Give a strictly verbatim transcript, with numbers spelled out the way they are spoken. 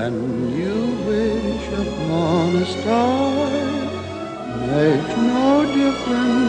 When you wish upon a star, makes no difference